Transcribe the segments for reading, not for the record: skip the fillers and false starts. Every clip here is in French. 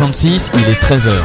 8h56, il est 13h.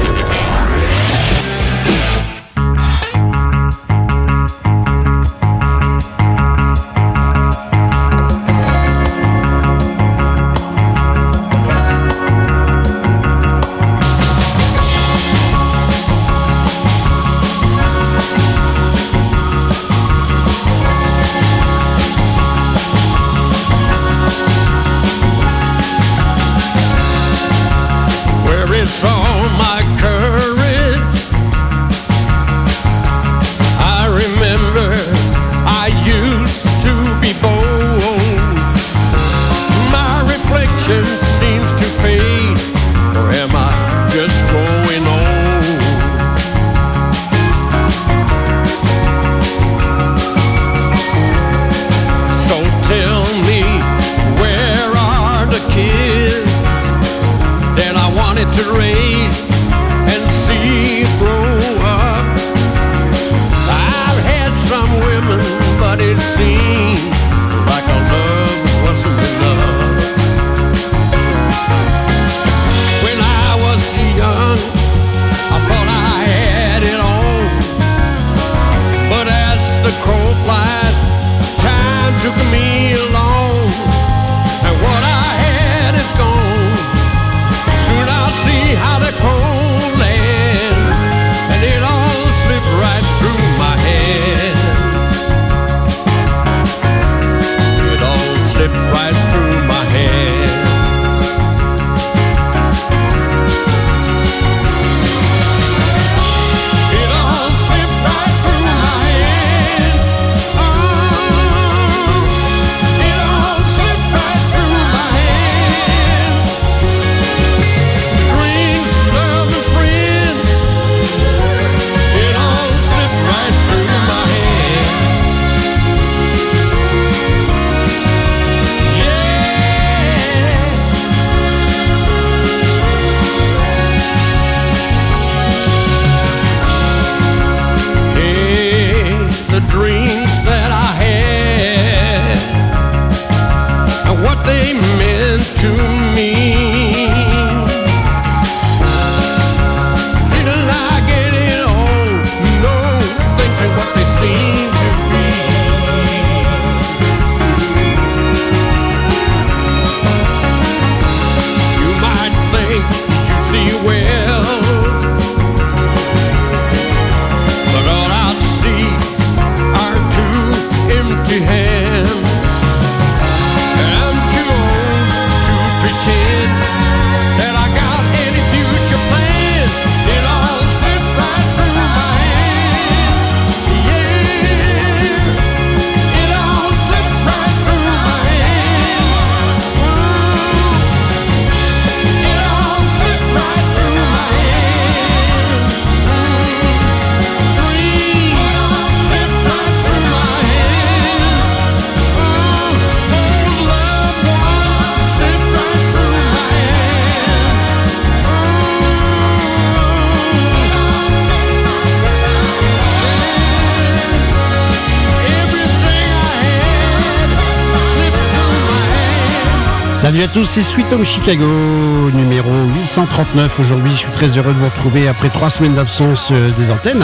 Salut à tous, c'est Sweet Home Chicago, numéro 839. Aujourd'hui, je suis très heureux de vous retrouver après 3 semaines d'absence des antennes.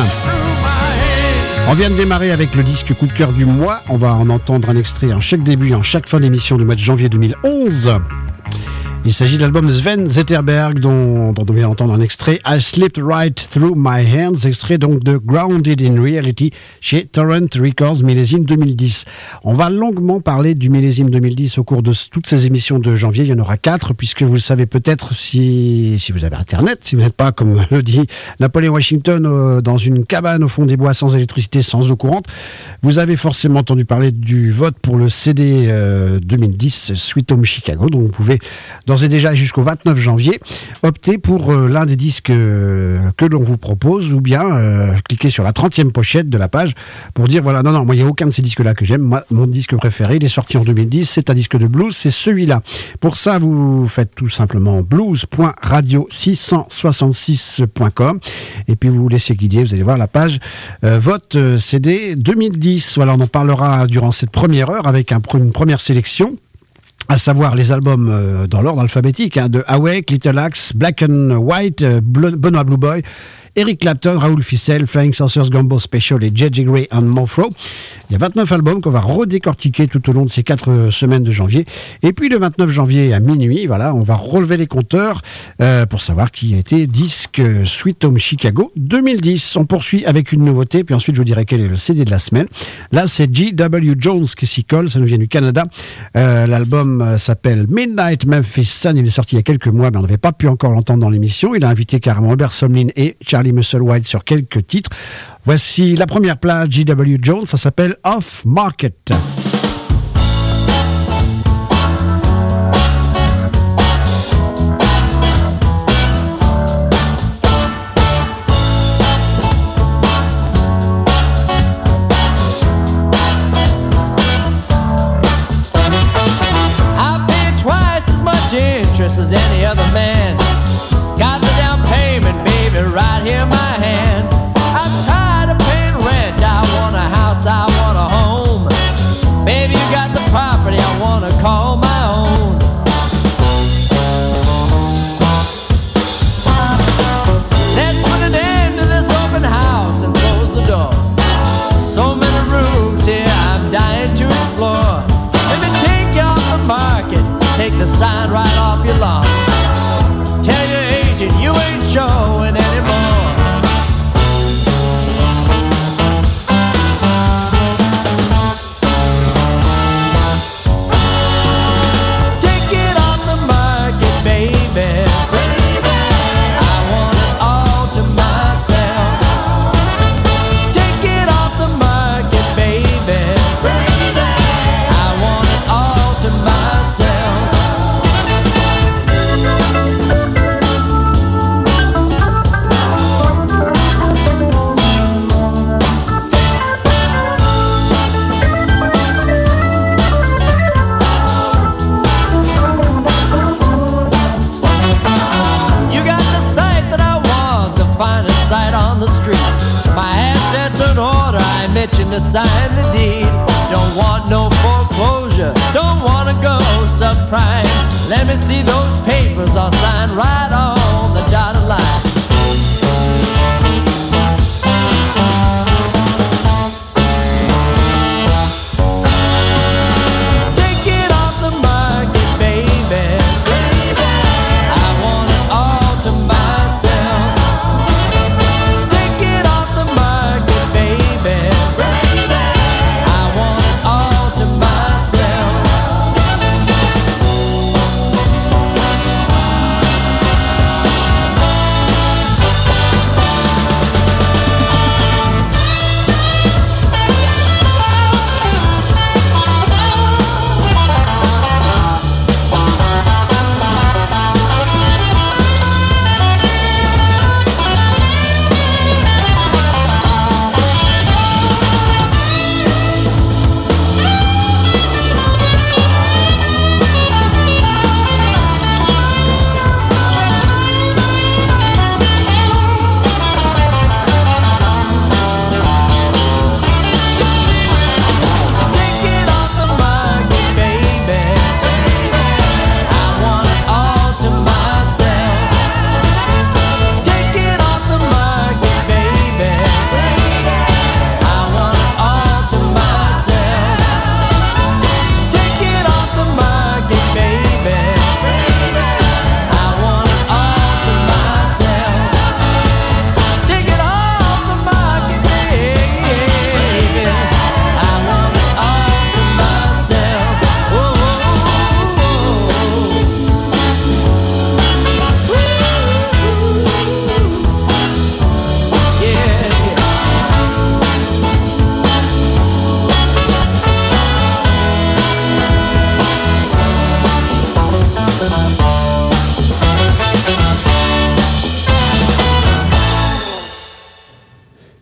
On vient de démarrer avec le disque coup de cœur du mois. On va en entendre un extrait en chaque début et en chaque fin d'émission du mois de janvier 2011. Il s'agit de l'album Sven Zetterberg dont on vient d'entendre un extrait I Slipped Right Through My Hands, extrait donc de Grounded in Reality chez Torrent Records, millésime 2010. On va longuement parler du millésime 2010 au cours de toutes ces émissions de janvier. Il y en aura 4 puisque vous le savez peut-être si vous avez Internet, si vous n'êtes pas, comme le dit Napoléon Washington, dans une cabane au fond des bois sans électricité, sans eau courante. Vous avez forcément entendu parler du vote pour le CD 2010 Sweet Home Chicago, donc vous pouvez d'ores et déjà jusqu'au 29 janvier opter pour l'un des disques que l'on vous propose, ou bien cliquer sur la 30e pochette de la page pour dire voilà, non, moi il n'y a aucun de ces disques là que j'aime, moi, mon disque préféré il est sorti en 2010, c'est un disque de blues, c'est celui-là. Pour ça vous faites tout simplement blues.radio666.com et puis vous vous laissez guider, vous allez voir la page vote CD 2010. Voilà, on en parlera durant cette première heure avec une première sélection. à savoir les albums dans l'ordre alphabétique, de Awake, Little Axe, Black and White, Benoît Blue Boy, Eric Clapton, Raoul Ficelle, Flying Saucers Gumbo Special et J.J. Grey and Mofro. Il y a 29 albums qu'on va redécortiquer tout au long de ces 4 semaines de janvier. Et puis le 29 janvier à minuit, voilà, on va relever les compteurs pour savoir qui a été disque Sweet Home Chicago 2010. On poursuit avec une nouveauté, puis ensuite je vous dirai quel est le CD de la semaine. Là, c'est G.W. Jones qui s'y colle, ça nous vient du Canada. L'album s'appelle Midnight Memphis Sun, il est sorti il y a quelques mois, mais on n'avait pas pu encore l'entendre dans l'émission. Il a invité carrément Robert Somlin et Charlie Musselwhite sur quelques titres. Voici la première plage G.W. Jones, ça s'appelle Off Market. Interest as any other man. Got the down payment, baby, right here in my hand. I'm tired of paying rent. I want a house, I want a home. Baby, you got the property I want to call my own. Let's put an end to this open house and close the door. So many rooms here I'm dying to explore. Let me take you off the market, take the sign right off your lawn. Tell your agent you ain't showing anymore. Take it off the market, baby. I want it all to myself. Take it off the market, baby. I want it all to myself. Finest sight on the street. My assets in order, I'm itching to sign the deed. Don't want no foreclosure, don't want to go subprime. Let me see those papers, I'll sign right on the dotted line. Take it off the market, baby. I want it all to myself.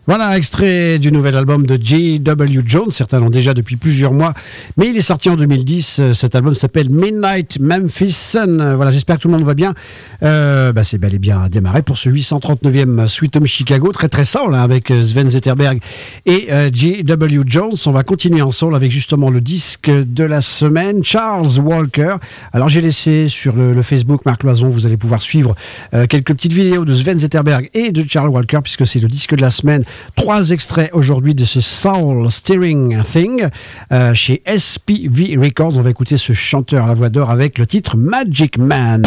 Voilà, extrait du nouvel album de J.W. Jones. Certains l'ont déjà depuis plusieurs mois, mais il est sorti en 2010. Cet album s'appelle Midnight Memphis Sun. Voilà, j'espère que tout le monde va bien. C'est bel et bien démarré pour ce 839e Sweet Home Chicago, très très soul, avec Sven Zetterberg et J.W. Jones. On va continuer en soul avec justement le disque de la semaine, Charles Walker. Alors j'ai laissé sur le Facebook Marc Loison, vous allez pouvoir suivre quelques petites vidéos de Sven Zetterberg et de Charles Walker, puisque c'est le disque de la semaine. 3 extraits aujourd'hui de ce Soul Steering Thing chez SPV Records. On va écouter ce chanteur à la voix d'or avec le titre Magic Man.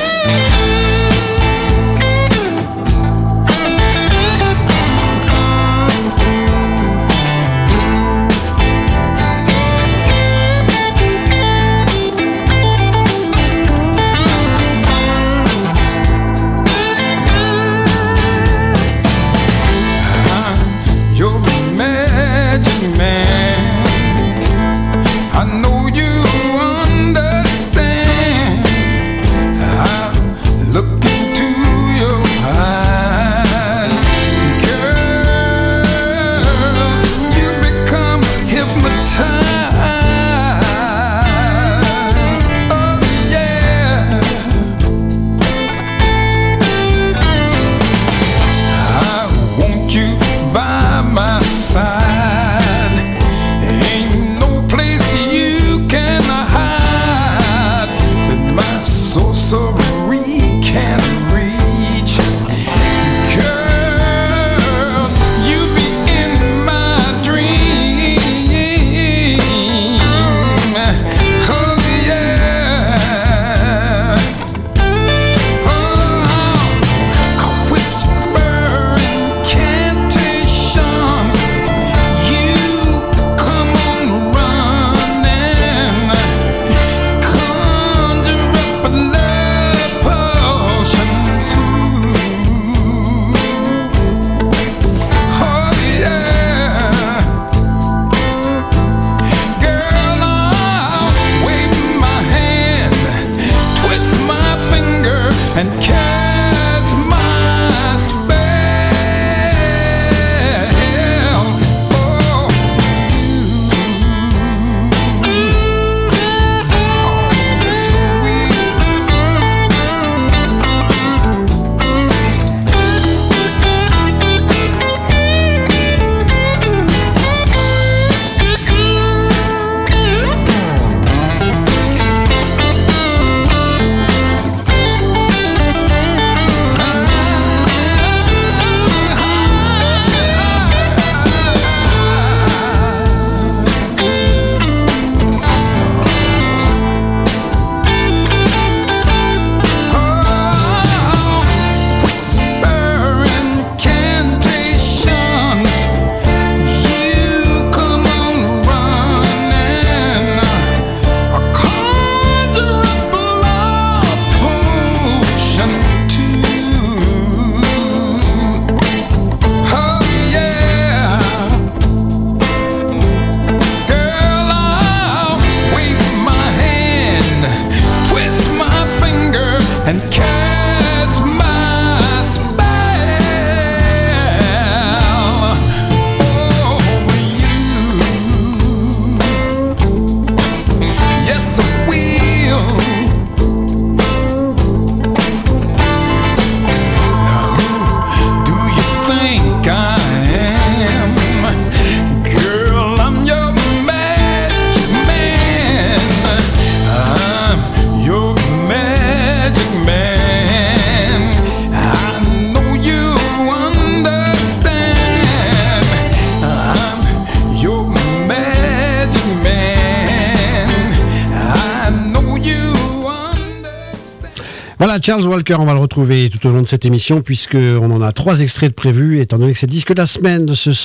Voilà, Charles Walker, on va le retrouver tout au long de cette émission puisqu'on en a 3 extraits de prévus étant donné que c'est le disque de la semaine de ce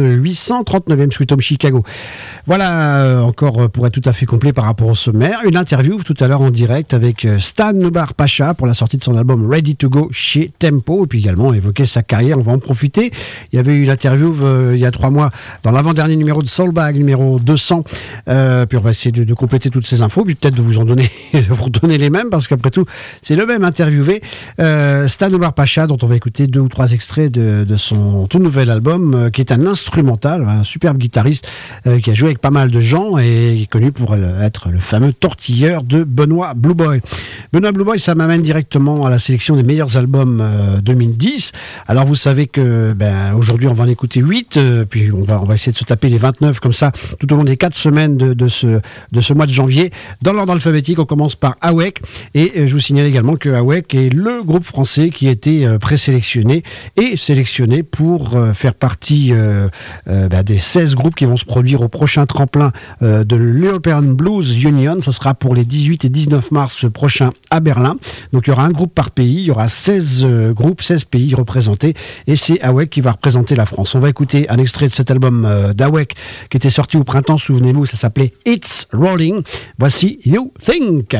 839e Sweet Home Chicago. Voilà, encore pour être tout à fait complet par rapport au sommaire, une interview tout à l'heure en direct avec Stan Nubar Pacha pour la sortie de son album Ready to Go chez Tempo, et puis également évoquer sa carrière, on va en profiter. Il y avait eu l'interview il y a 3 mois dans l'avant-dernier numéro de Soulbag, numéro 200, puis on va essayer de compléter toutes ces infos, puis peut-être de vous en donner, de vous redonner les mêmes, parce qu'après tout, c'est le même même interviewé Stan Omar Pacha, dont on va écouter 2 ou 3 extraits de son tout nouvel album, qui est un instrumental, un superbe guitariste qui a joué avec pas mal de gens et qui est connu pour être le fameux tortilleur de Benoît Blue Boy. Benoît Blue Boy, ça m'amène directement à la sélection des meilleurs albums 2010. Alors vous savez que aujourd'hui on va en écouter 8, puis on va essayer de se taper les 29 comme ça tout au long des 4 semaines de ce mois de janvier. Dans l'ordre alphabétique, on commence par Awek, et je vous signale également que Awek est le groupe français qui a été présélectionné et sélectionné pour faire partie des 16 groupes qui vont se produire au prochain tremplin de l'European Blues Union. Ça sera pour les 18 et 19 mars prochains à Berlin. Donc il y aura un groupe par pays, il y aura 16 groupes, 16 pays représentés, et c'est Awek qui va représenter la France. On va écouter un extrait de cet album d'Awek qui était sorti au printemps, souvenez-vous, ça s'appelait It's Rolling. Voici You Think.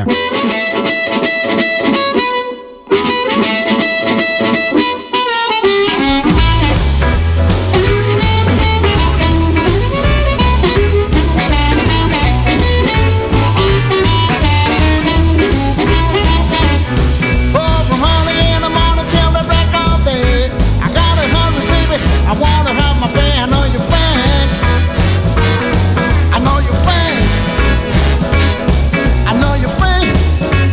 I wanna have my band. I know you think. I know you think. I know you think.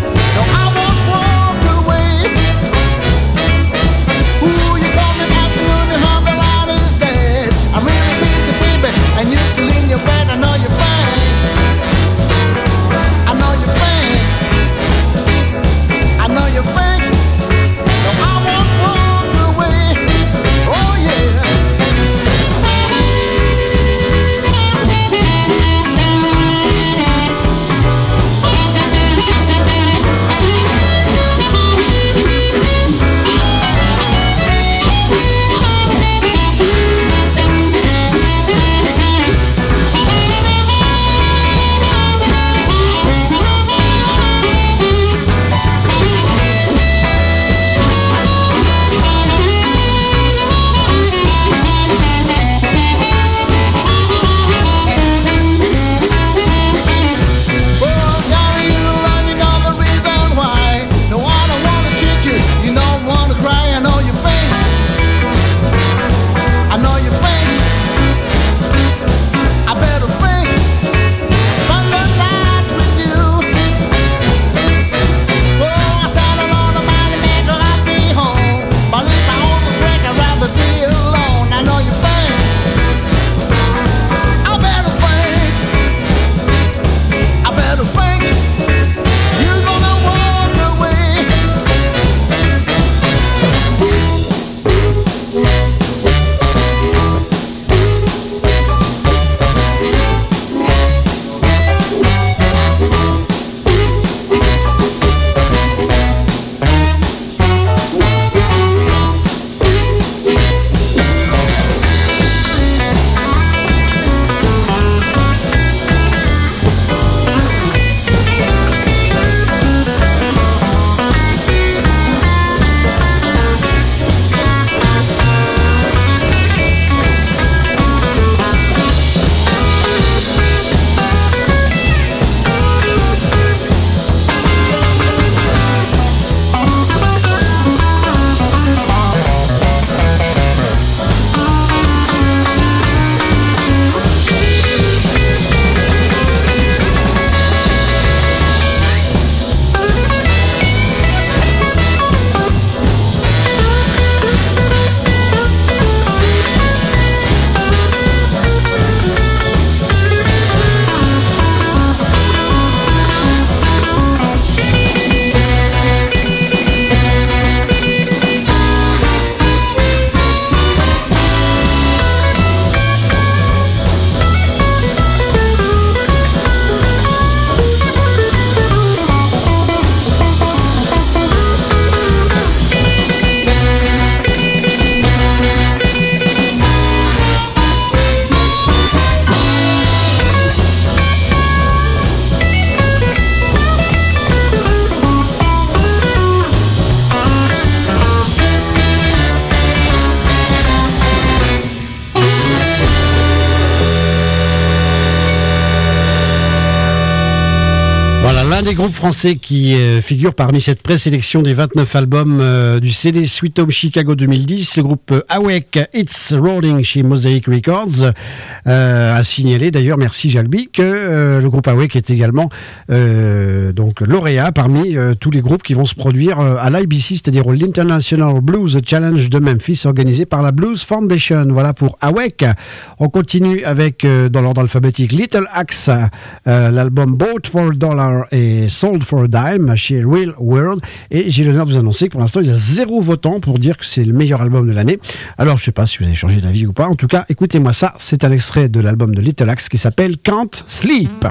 des groupes français qui figure parmi cette présélection des 29 albums du CD Sweet Home Chicago 2010, le groupe Awake It's Rolling chez Mosaic Records a signalé d'ailleurs, merci Jalbi, que le groupe Awake est également donc lauréat parmi tous les groupes qui vont se produire à l'IBC, c'est-à-dire l'International Blues Challenge de Memphis organisé par la Blues Foundation. Voilà pour Awake. On continue avec, dans l'ordre alphabétique, Little Axe, l'album Bought for a Dollar et Sold for a Dime chez Real World. Et j'ai l'honneur de vous annoncer que pour l'instant, il y a 0 votant pour dire que c'est le meilleur album de l'année. Alors, je ne sais pas si vous avez changé d'avis ou pas. En tout cas, écoutez-moi ça. C'est un extrait de l'album de Little Axe qui s'appelle Can't Sleep.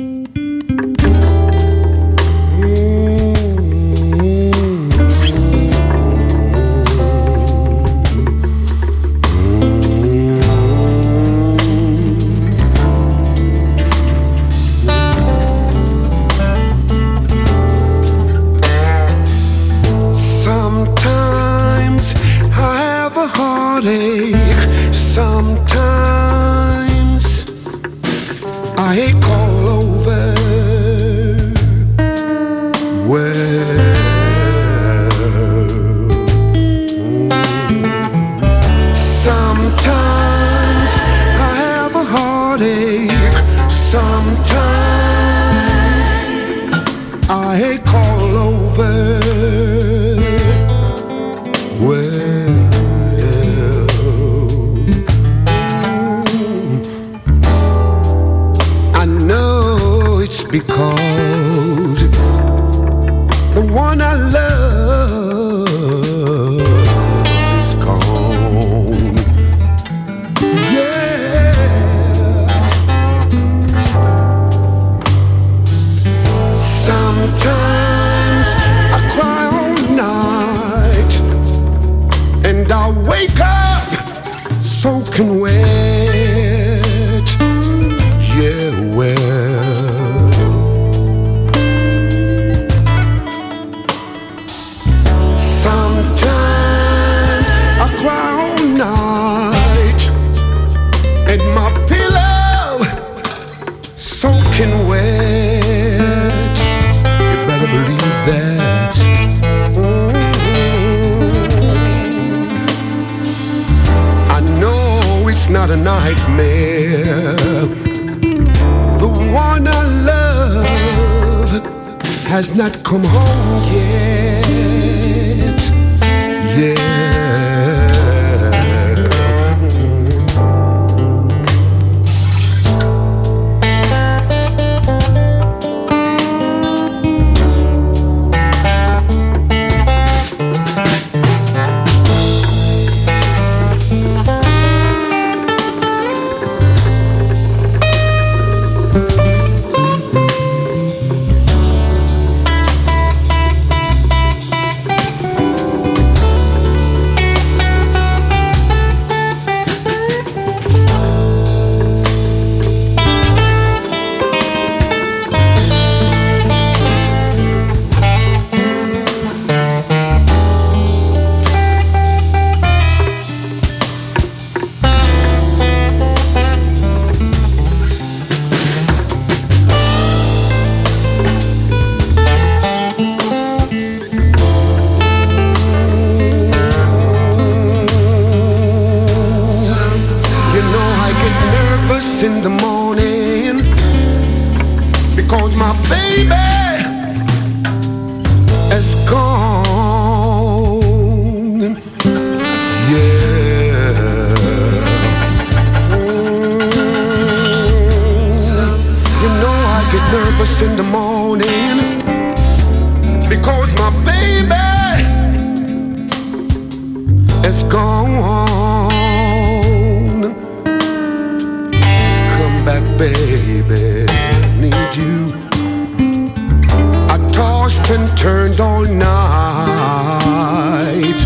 Sometimes I ache all over. Well, sometimes I have a heartache. Sometimes I ache all over. Well, because the one I love is gone. Yeah. Sometimes I cry all night and I wake up soaking wet. Yeah, well, and my pillow soaking wet. You better believe that. I know it's not a nightmare. The one I love has not come home yet. Yeah. In the morning because my baby is gone. Yeah. You know I get nervous in the morning because my baby is gone. Back, baby, need you. I tossed and turned all night.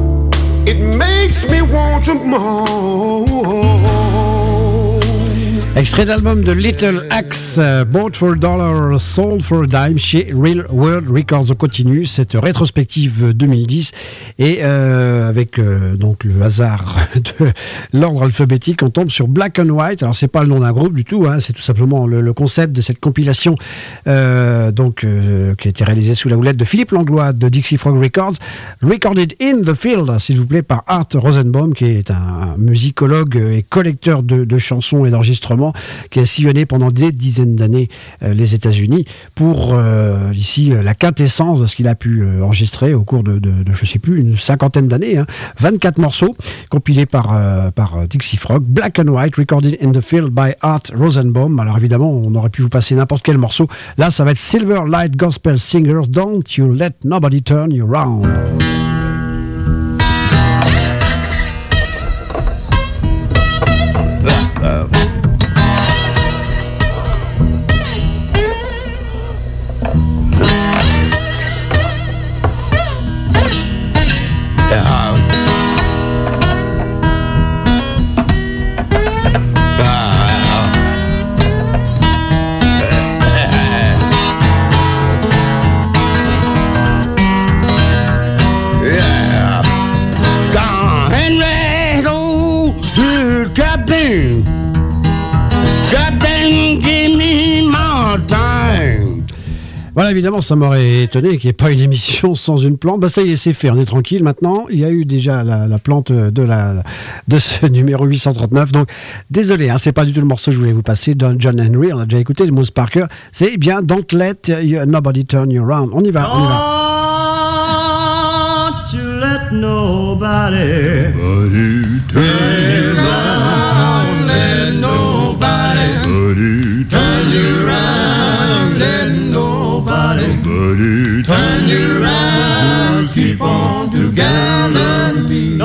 It makes me want to moan. Extrait d'album de Little Axe, Bought for a Dollar, Sold for a Dime chez Real World Records. On continue cette rétrospective 2010 et avec donc le hasard de l'ordre alphabétique, on tombe sur Black and White. Alors c'est pas le nom d'un groupe du tout, hein, c'est tout simplement le concept de cette compilation qui a été réalisée sous la houlette de Philippe Langlois de Dixie Frog Records, Recorded in the Field, s'il vous plaît, par Art Rosenbaum, qui est un musicologue et collecteur de chansons et d'enregistrements, qui a sillonné pendant des dizaines d'années les États-Unis pour ici la quintessence de ce qu'il a pu enregistrer au cours de je sais plus, une cinquantaine d'années, hein, 24 morceaux compilés par Dixie Frog, Black and White, Recorded in the Field by Art Rosenbaum. Alors évidemment, on aurait pu vous passer n'importe quel morceau. Là, ça va être Silver Light Gospel Singers, Don't You Let Nobody Turn You Round. Voilà, évidemment, ça m'aurait étonné qu'il n'y ait pas une émission sans une plante. Bah, ça y est, c'est fait, on est tranquille maintenant. Il y a eu déjà la plante de ce numéro 839. Donc, désolé, hein, c'est pas du tout le morceau que je voulais vous passer. John Henry, on a déjà écouté, de Moose Parker. C'est bien Don't Let Nobody Turn You Around. On y va, on y va. Don't you let nobody turn you around. Let nobody turn you around. Let nobody turn you around. Keep on to Galilee.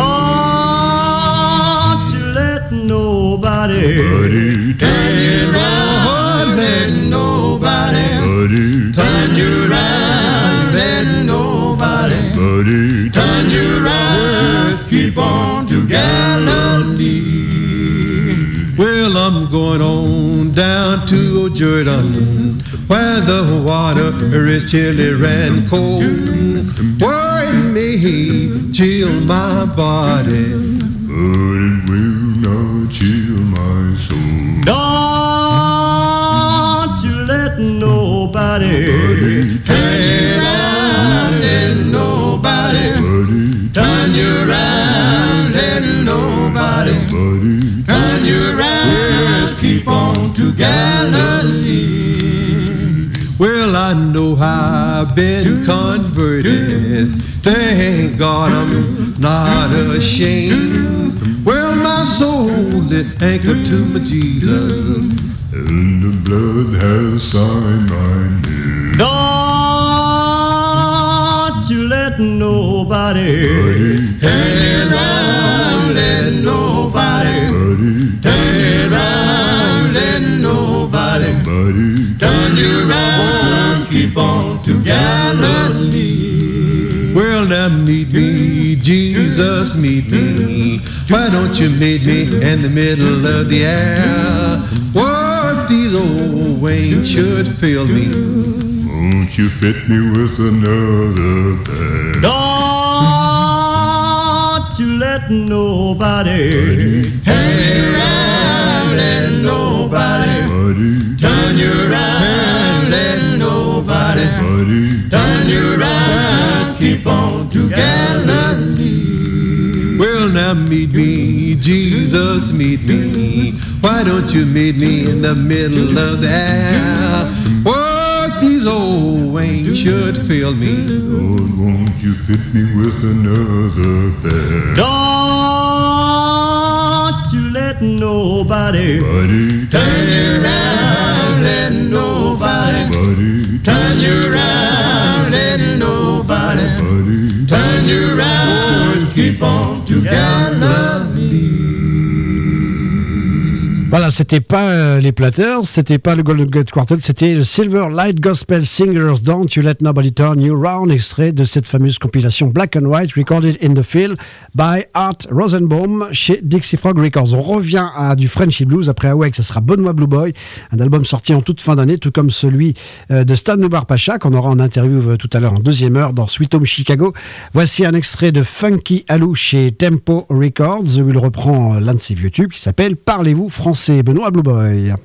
Don't you let nobody turn you around. Let nobody turn you around. Let nobody turn you around. Keep on to Galilee. Well, I'm going on down to Jordan, where the water is chilly and cold, where it may chill my body, but it will not chill my soul. Don't you let nobody turn you around. Let nobody turn you around. Let nobody turn you around. Keep on to Galilee. Well, I know I've been converted. Thank God I'm not ashamed. Well, my soul is anchored to my Jesus, and the blood has signed my name. Don't you let nobody turn you around. Let nobody turn you around. Let nobody turn you around. Keep on to Galilee. Well, now meet me, Jesus, meet me. Why don't you meet me in the middle of the air? What if these old wings should fail me? Won't you fit me with another pair? Don't you let nobody turn you around. Let nobody turn you around. Let nobody turn you around. Keep on to Galilee. Well, now meet me, Jesus, meet me. Why don't you meet me in the middle of the air? What these old wings should fail me. Lord, won't you fit me with another pair? Don't you let nobody turn you around. Let nobody turn you around. Let nobody turn you around. Keep on to Galilee. Voilà, c'était pas les Platters, c'était pas le Golden Gate Quartet, c'était le Silver Light Gospel Singers Don't You Let Nobody Turn You Round, extrait de cette fameuse compilation Black and White, recorded in the field by Art Rosenbaum chez Dixie Frog Records. On revient à du Frenchy Blues après Awake, ça sera Benoît Blue Boy, un album sorti en toute fin d'année, tout comme celui de Stan Nubar Pacha, qu'on aura en interview tout à l'heure en deuxième heure dans Sweet Home Chicago. Voici un extrait de Funky Alou chez Tempo Records, où il reprend l'un de ses vieux tubes qui s'appelle Parlez-vous français. Benoît Blue Boy.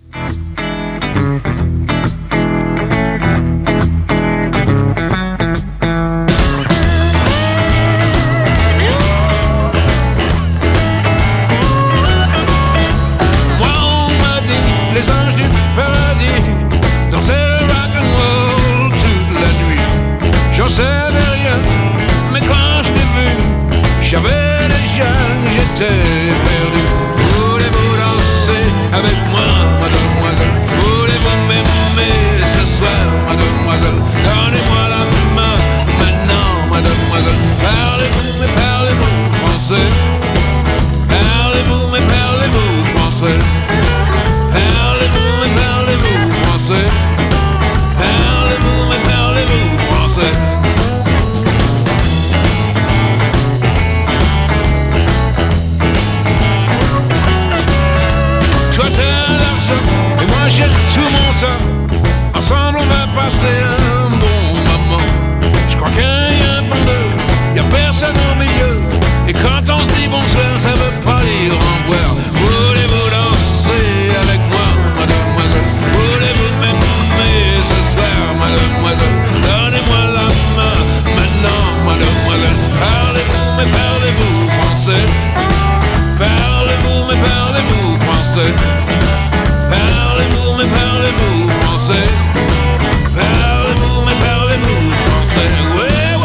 J'avais déjà, j'étais perdu. Voulez-vous danser avec moi, mademoiselle? Voulez-vous m'aimer ce soir, mademoiselle? Donnez-moi la main maintenant, mademoiselle. Parlez-vous, mais parlez-vous français? Parlez-vous, mais parlez-vous français? Parlez-vous, mais parlez-vous français? Parlez-vous, mais parlez-vous français? J'ai tout mon temps, ensemble on va passer un bon moment. Je crois qu'il y a un fond d'eux, y'a personne au milieu. Et quand on se dit bonsoir, ça veut pas dire au revoir. Voulez-vous danser avec moi, mademoiselle? Voulez-vous m'aimer ce soir, mademoiselle? Donnez-moi la main maintenant, mademoiselle. Parlez-vous, mais parlez-vous français? Parlez-vous, mais parlez-vous français? Parlez-vous, mais parlez-vous français? Parlez-vous, mais parlez-vous français? Oui, oui.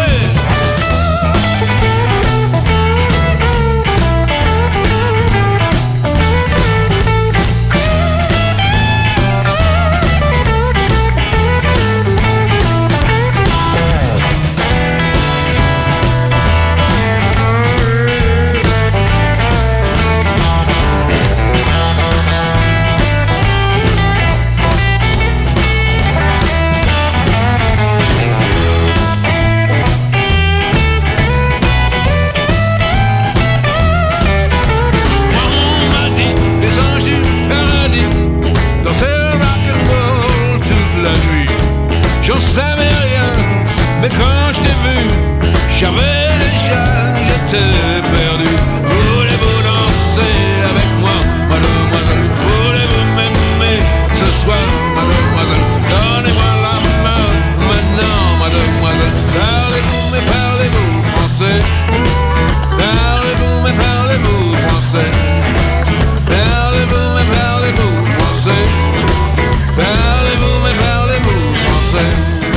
J'en savais rien, mais quand je t'ai vu, j'avais déjà, j'étais perdu. Voulez-vous danser avec moi, mademoiselle? Voulez-vous m'aimer ce soir, mademoiselle? Donnez-moi la main maintenant, mademoiselle. Parlez-vous, mais parlez-vous français? Parlez-vous, mais parlez-vous français? Parlez-vous, mais parlez-vous français? Parlez-vous, mais parlez-vous français?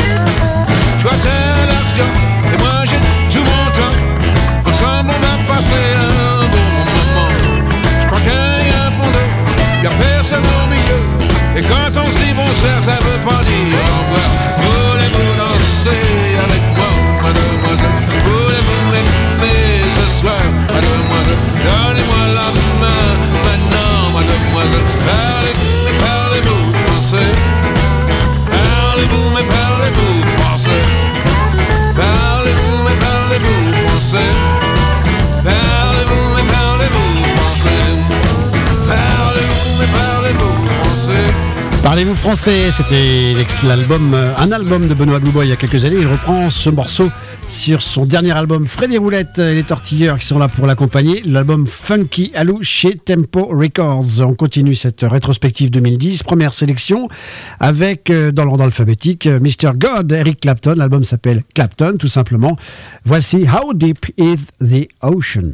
Je vois l'argent et moi j'ai tout mon temps. Ensemble on va passer un bon moment. Je crois qu'il y a un fond d'eau, y'a personne au milieu. Et quand on se dit bonsoir, ça veut pas dire au revoir. Voulez-vous danser avec moi, mademoiselle? Voulez-vous m'aimer ce soir, mademoiselle? Donnez-moi la main maintenant, mademoiselle. Parlez-vous, mais parlez-vous français? Parlez-vous, mais parlez-vous français? Parlez-vous, mais parlez-vous français? Parlez-vous, mais parlez-vous français? Parlez-vous, mais parlez-vous français? Parlez-vous français, c'était l'album, un album de Benoît Blue Boy il y a quelques années. Il reprend ce morceau sur son dernier album Freddy Roulette et les Tortilleurs qui sont là pour l'accompagner. L'album Funky Alou chez Tempo Records. On continue cette rétrospective 2010. Première sélection avec, dans l'ordre alphabétique, Mr. God, Eric Clapton. L'album s'appelle Clapton, tout simplement. Voici How Deep is the Ocean.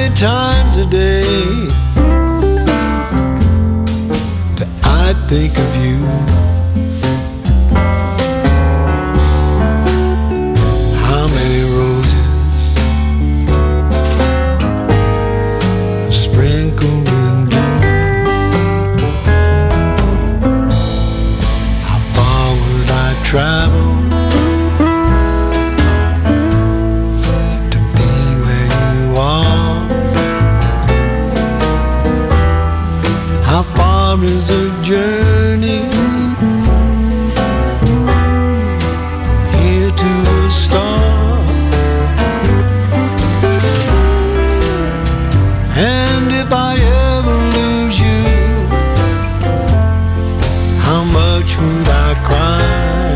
many times a day do I think of you? How many roses sprinkled in dew? How far would I travel to be where you are? How far is the journey from here to a star? And if I ever lose you, how much would I cry?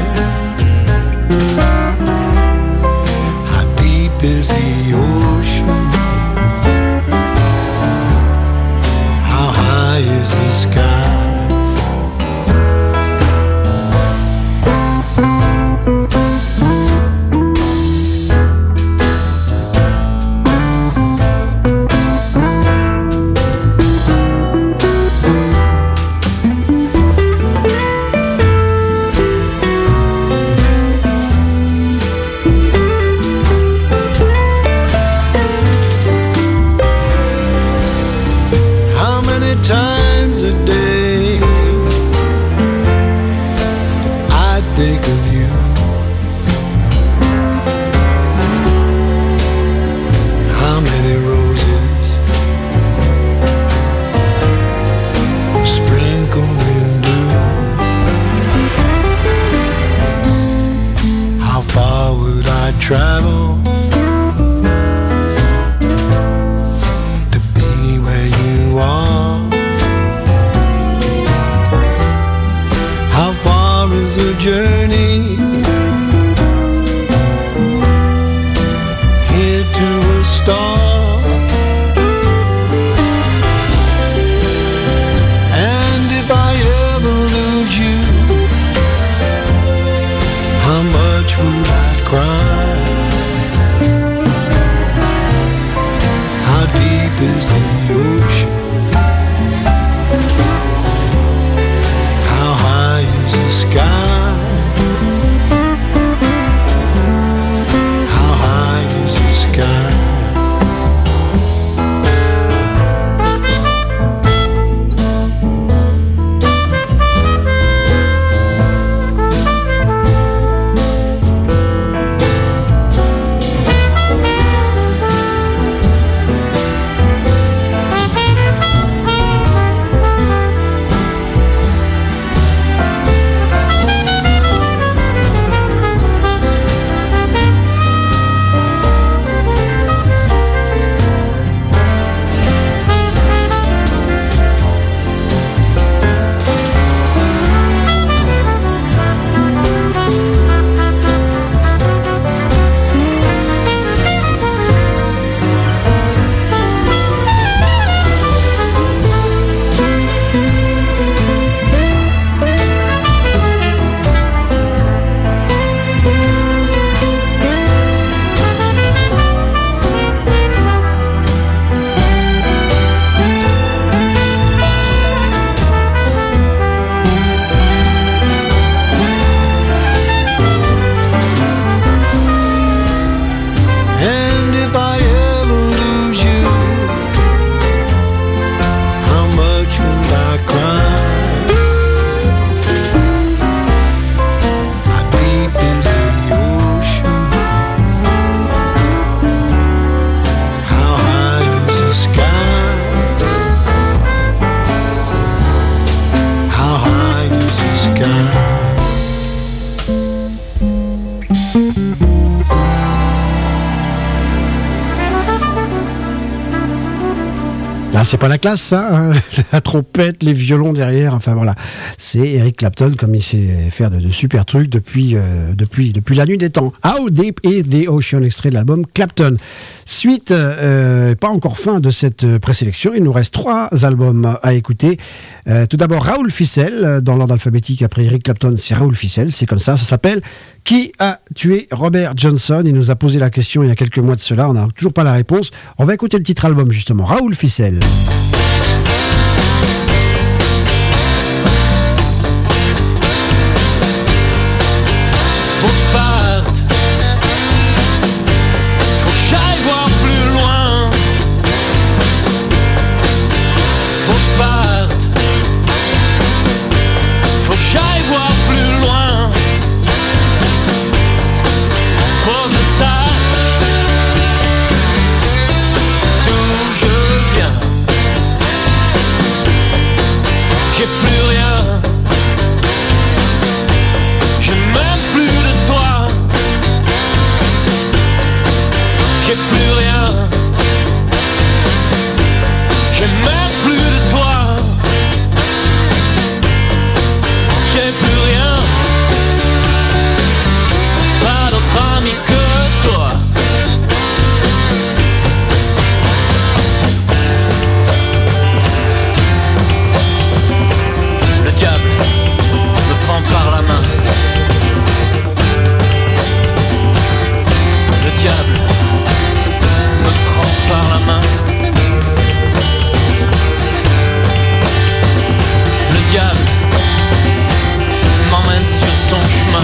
How deep is the ocean? How high is the sky? How many times a day do I think of you? How many roses sprinkled in dew? How far would I travel to be where you are? How far is the journey here to a star? And if I ever lose you, how much would I cry? How deep is the ocean? How high is the sky? How high is the sky? And if I ever lose you, how much would I cry? How deep is the ocean? How high is the sky? How high is the sky? Ah, c'est pas la classe, ça, hein. La trompette, les violons derrière, enfin voilà. C'est Eric Clapton, comme il sait faire de super trucs depuis la nuit des temps. How Deep is the Ocean, extrait de l'album Clapton. Suite, pas encore fin de cette présélection. Il nous reste 3 albums à écouter. Tout d'abord, Raoul Ficel, dans l'ordre alphabétique après Eric Clapton, c'est Raoul Ficel, c'est comme ça s'appelle. Qui a tué Robert Johnson? Il nous a posé la question il y a quelques mois de cela, on n'a toujours pas la réponse. On va écouter le titre album justement, Raoul Ficel. Faut que je parte, faut que j'aille voir plus loin. Faut que je parte, faut que j'aille voir plus loin. Faut que je sache d'où je viens. J'ai plus rien, j'ai même plus de toi. J'ai plus rien, j'ai même plus de toi. J'ai plus rien, pas d'autre ami que toi. Le diable me prend par la main. Le diable me prend par la main. Le diable m'emmène sur son chemin.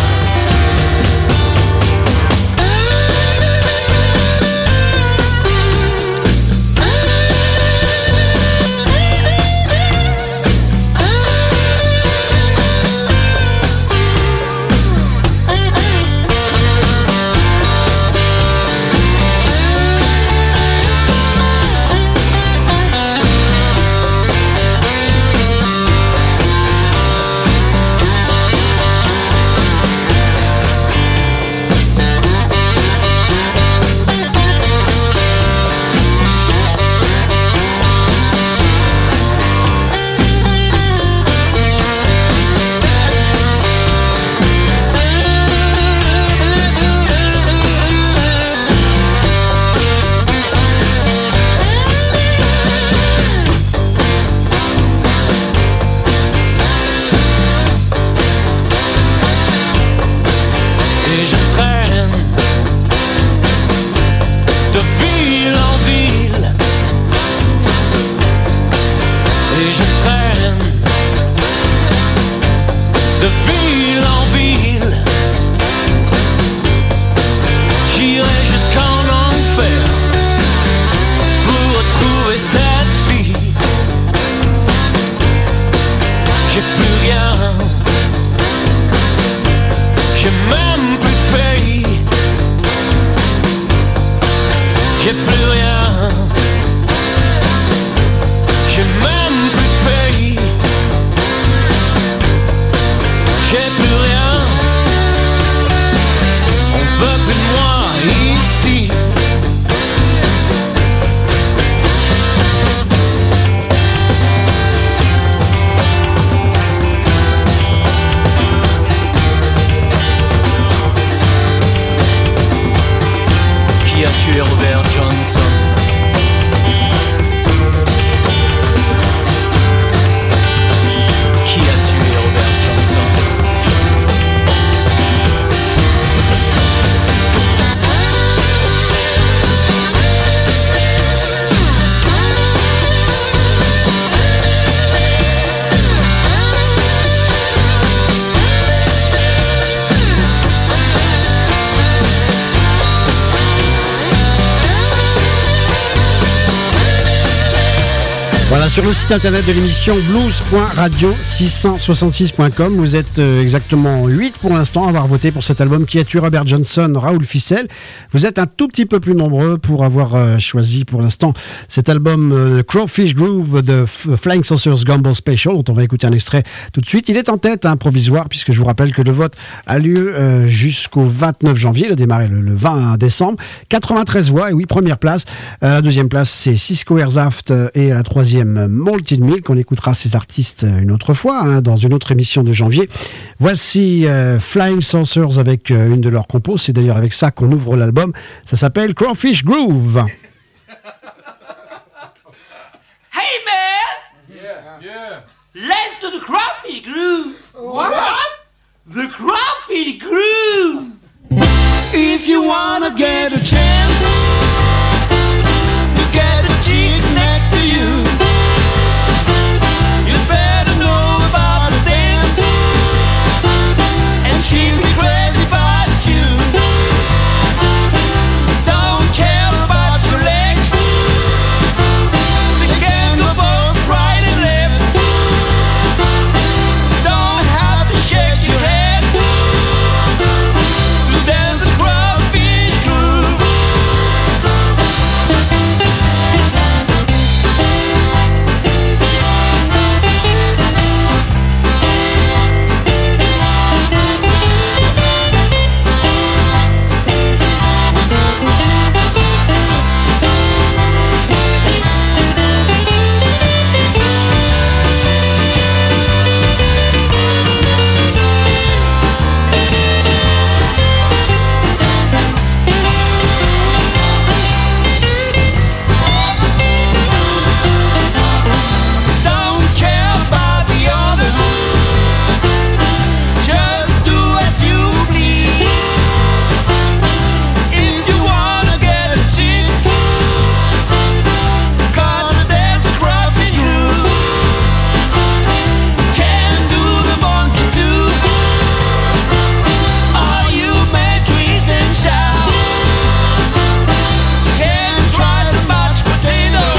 Voilà, sur le site internet de l'émission blues.radio666.com, vous êtes exactement 8 pour l'instant à avoir voté pour cet album Qui a tué Robert Johnson, Raoul Ficel. Vous êtes un tout petit peu plus nombreux pour avoir choisi pour l'instant cet album Crawfish Groove de Flying Saucers Gumbo Special, dont on va écouter un extrait tout de suite. Il est en tête, provisoire, puisque je vous rappelle que le vote a lieu jusqu'au 29 janvier, il a démarré le 20 décembre. 93 voix, et oui, première place. La deuxième place, c'est Cisco Airsaft, et à la troisième, deuxième Malted Milk. On écoutera ces artistes une autre fois, dans une autre émission de janvier. Voici Flying Saucers avec une de leurs compos. C'est d'ailleurs avec ça qu'on ouvre l'album. Ça s'appelle Crawfish Groove. Hey man! Yeah. Let's do the crawfish groove. What? The crawfish groove. If you wanna get a chance to get a chick next to you, you better know about the dance, and she'll be crazy about you. Don't care about your legs, they can go both right and left. Don't have to shake your head to dance a crawfish groove. Don't care about the others, just do as you please. If you wanna get a chick, gotta dance a crawfish groove. Can't do the monkey do, all you may twist and shout. Can't try to match potatoes,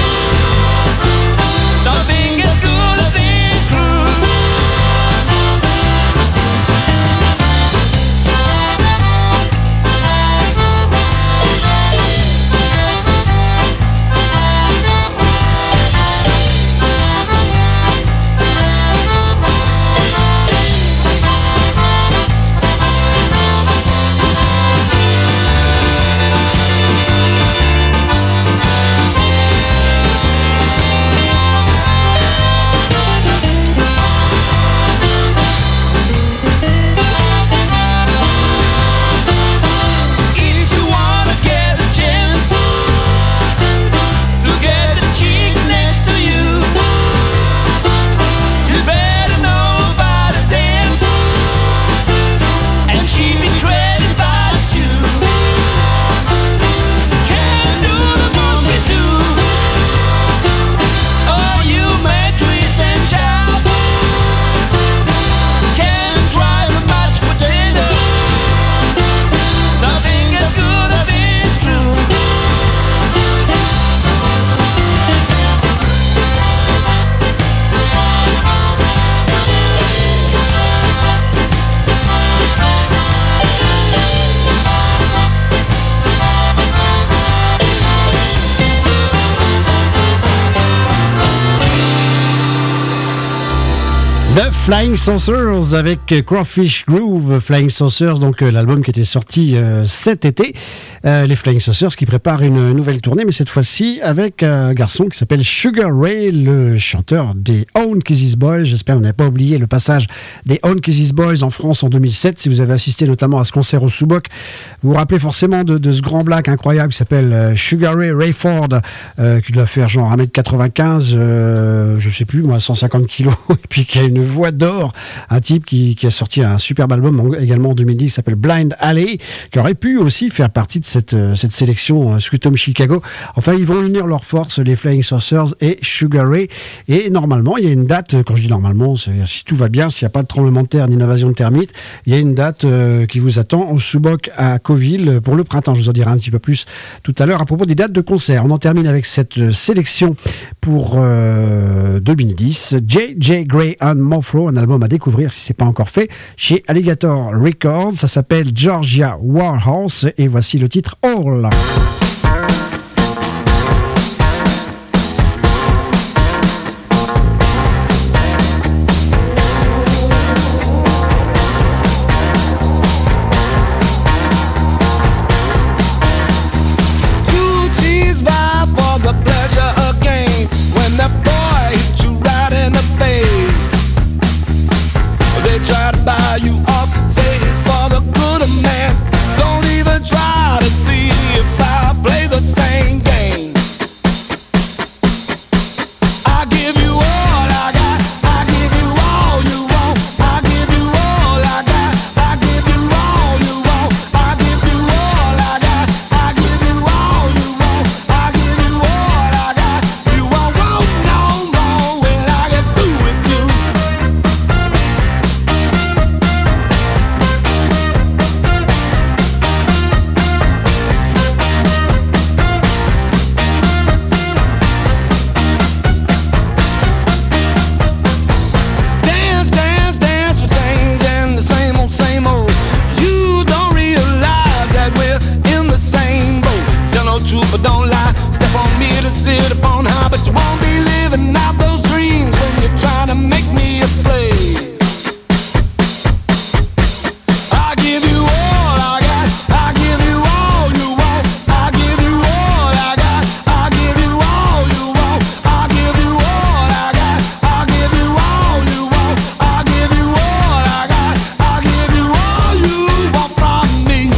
nothing as good as this groove. If you wanna get a chance to get a chick next to you, you better know about the dance, and she'll be crazy about you. Can't do the monkey do, oh you may twist and shout. Can't try to match potatoes, nothing as good as this groove. The Flying Saucers avec Crawfish Groove. Flying Saucers, donc l'album qui était sorti cet été. Les Flying Saucers qui préparent une nouvelle tournée, mais cette fois-ci avec un garçon qui s'appelle Sugar Ray, le chanteur des Own Kisses Boys. J'espère que vous n'avez pas oublié le passage des Own Kisses Boys en France en 2007. Si vous avez assisté notamment à ce concert au Sous-Boc, vous vous rappelez forcément de ce grand black incroyable qui s'appelle Sugar Ray Rayford, qui doit faire genre 1m95, je sais plus moi, 150 kilos, et puis qui a une voix d'or. Un type qui a sorti un superbe album également en 2010 qui s'appelle Blind Alley, qui aurait pu aussi faire partie de cette sélection Sweet Home Chicago. Enfin, ils vont unir leurs forces, les Flying Saucers et Sugar Ray. Et normalement, il y a une date, quand je dis normalement, si tout va bien, s'il n'y a pas de tremblement de terre ni d'invasion de termites, il y a une date qui vous attend au Sous-Boc à Cauville pour le printemps. Je vous en dirai un petit peu plus tout à l'heure à propos des dates de concert. On en termine avec cette sélection pour 2010. J.J. Gray and Mofro, un album à découvrir si ce n'est pas encore fait, chez Alligator Records. Ça s'appelle Georgia Warhouse et voici le titre All. Two G's vibe for the pleasure of game. When the boy sky. Step on me to sit upon high, but you won't be living out those dreams when you're trying to make me a slave. I give you all I got, I give you all you want, I give you all I got, I give you all you want, I give you all I got, I give you all you want, I give you all I got, I give you all you want from me.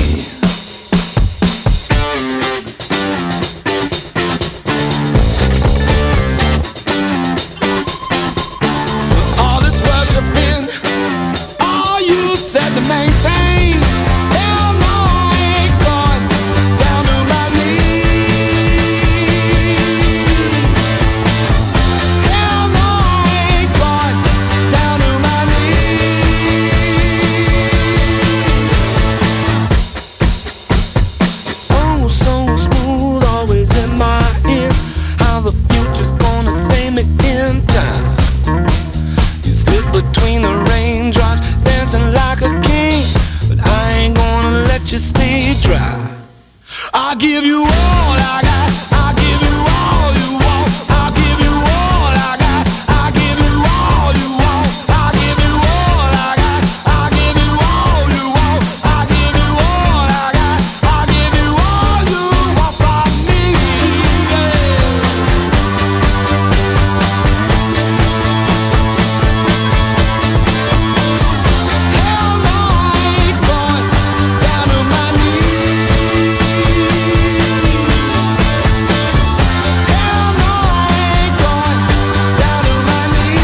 All this worshiping, all you said to maintain. Hell no, I ain't going down to my knees. Hell no, I ain't going down to my knees. Oh, so smooth, always in my ear. How the future's gonna say me in time. You slip between the raindrops, dancing like a king, but I ain't gonna let you stay dry. I give you all I got, I give you all you want, I give you all I got, I give you all you want, I give you all I got, I give you all you want, I give you all I got, I give you all you want from me. Hell no, I ain't going down to my knees. Hell no, I ain't going down to my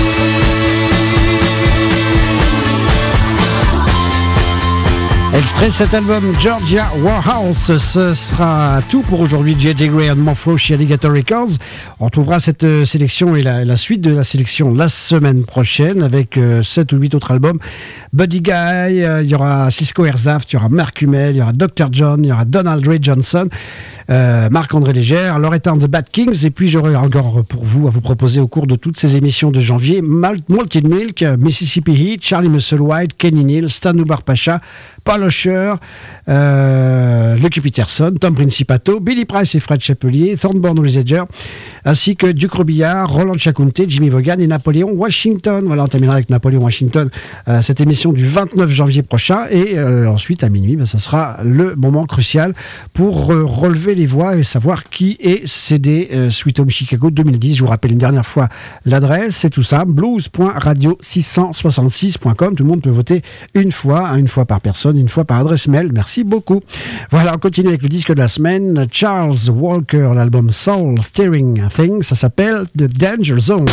knees. Extrait de cet album Georgia Warehouse. Ce sera tout pour aujourd'hui. J.J. Grey and Morpho chez Alligator Records. On retrouvera cette sélection et la suite de la sélection la semaine prochaine avec 7 ou 8 autres albums. Buddy Guy, il y aura Cisco Herzhaft, il y aura Mark Hummel, il y aura Dr. John, il y aura Donald Ray Johnson, Marc-André Légère, Loretta and the Bad Kings, et puis j'aurai encore pour vous à vous proposer au cours de toutes ces émissions de janvier Malted Milk, Mississippi Heat, Charlie Musselwhite, Kenny Neal, Stan Nubar Pacha, Paul Osher, Lucky Peterson, Tom Principato, Billy Price et Fred Chapelier, Thornborn Resinger, ainsi que Duke Robillard, Roland Chacunte, Jimmy Vaughan et Napoléon Washington. Voilà, on terminera avec Napoléon Washington, cette émission du 29 janvier prochain, et ensuite à minuit, ça sera le moment crucial pour relever les voix et savoir qui est CD Sweet Home Chicago 2010. Je vous rappelle une dernière fois l'adresse, c'est tout simple, blues.radio666.com. Tout le monde peut voter une fois par personne, une fois par adresse mail. Merci beaucoup. Voilà, on continue avec le disque de la semaine, Charles Walker, l'album Soul Steering Thing, ça s'appelle The Danger Zone.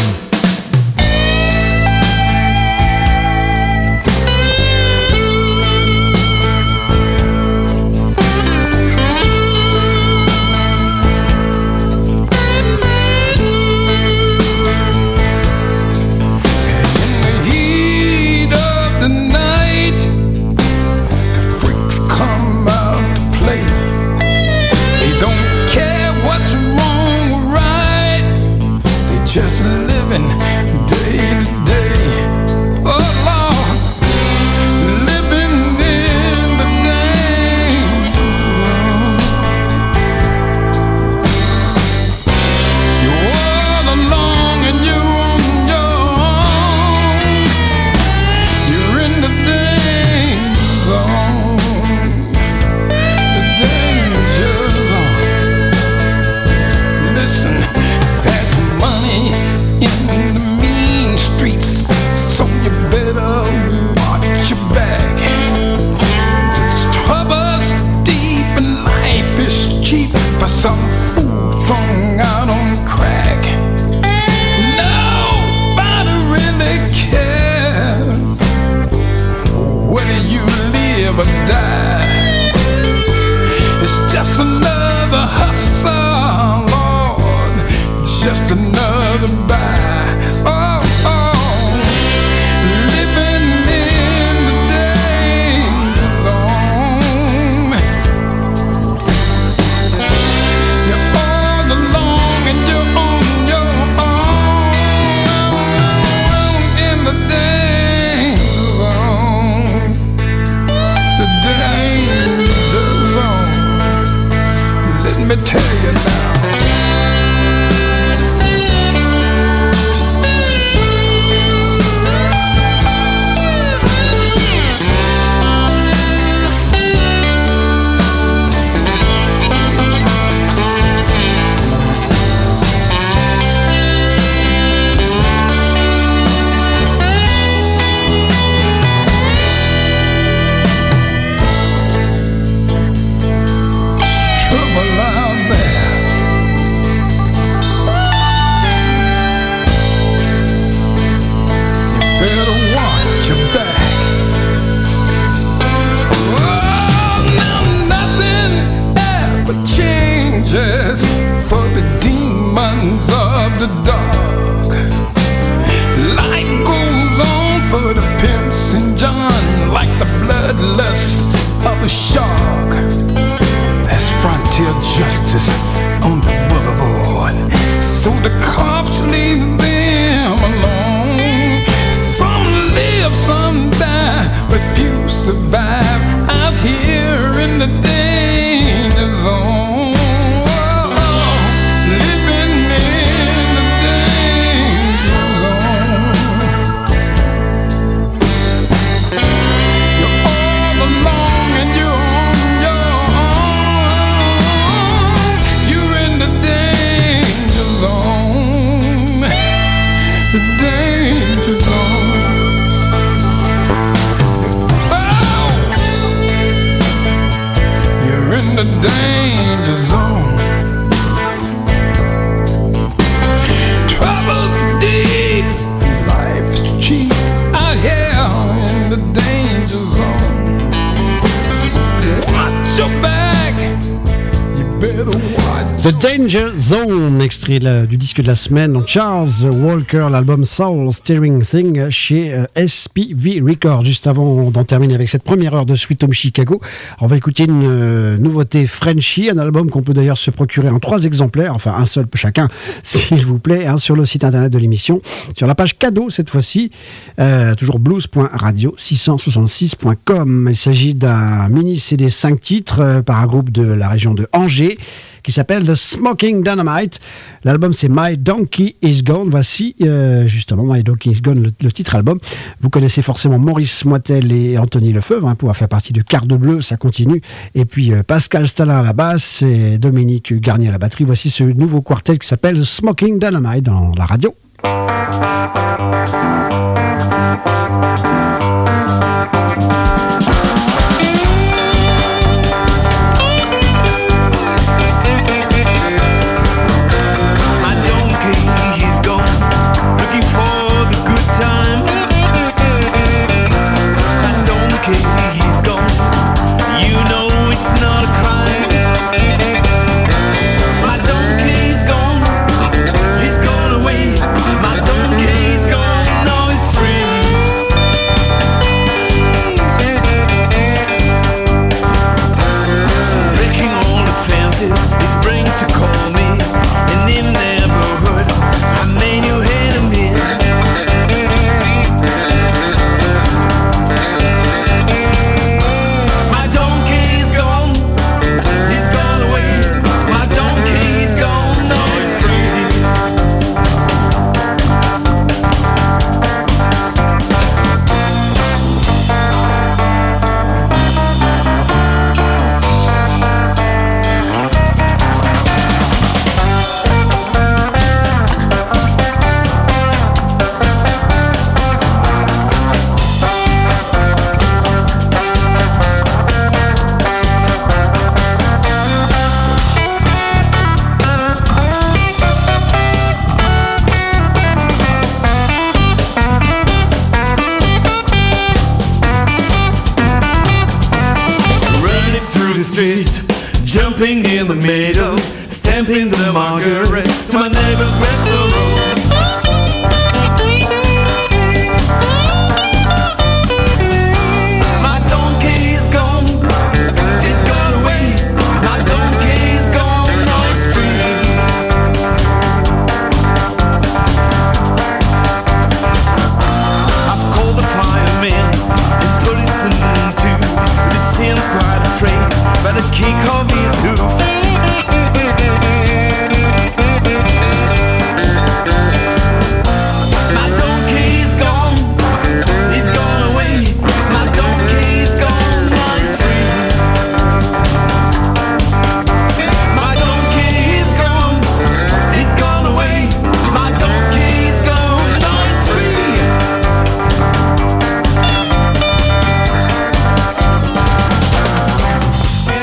Just living day to day. Oh Lord, living in the danger zone. You're all alone and you're on your own. You're in the danger zone. The danger zone. Listen, that's money in the your back. Oh, now nothing ever changes for the demons of the dark. Life goes on for the pimps and John, like the bloodlust of a shark. That's frontier justice on the boulevard. So the cops leave them alone. Some live, some die, but few survive out here in the danger zone. Living in the danger zone. You're all alone and you're on your own. You're in the danger zone. The danger zone. Oh! You're in the danger zone. Trouble's deep and life's cheap out here in the danger zone. Watch your back. You better watch. The Danger Zone, extrait du disque de la semaine. Charles Walker, l'album Soul Steering Thing chez SPV Records. Juste avant d'en terminer avec cette première heure de Sweet Home Chicago, on va écouter une nouveauté Frenchy, un album qu'on peut d'ailleurs se procurer en 3 exemplaires, enfin un seul chacun, s'il vous plaît, hein, sur le site internet de l'émission, sur la page cadeau cette fois-ci, toujours blues.radio666.com. Il s'agit d'un mini CD 5 titres par un groupe de la région de Angers qui s'appelle The Smoking Dynamite. L'album c'est My Donkey Is Gone. Voici justement My Donkey Is Gone, le titre album. Vous connaissez forcément Maurice Moitel et Anthony Lefebvre, hein, pour faire partie de Quart de Bleu, ça continue. Et puis Pascal Stalin à la basse et Dominique Garnier à la batterie. Voici ce nouveau quartet qui s'appelle The Smoking Dynamite dans la radio.